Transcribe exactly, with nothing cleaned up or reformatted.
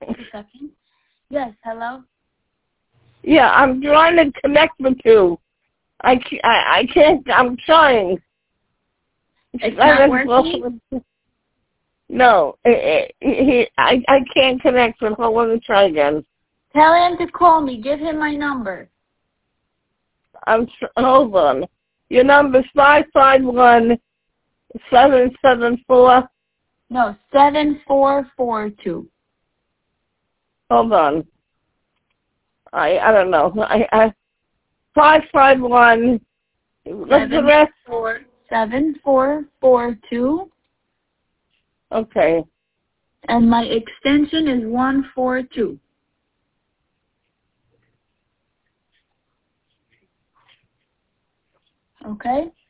A second. Yes, hello? Yeah, I'm trying to connect with you. I, I, I can't, I'm trying. It's not working? No, it, it, he, I, I can't connect with him. I want to try again. Tell him to call me. Give him my number. I'm, hold on. Your number's five five one, seven seven four. No, seven four four two. Hold on. I, I don't know. I, I, five five one. What's the rest? Four, seven four four two. Okay. And my extension is one four two. Okay?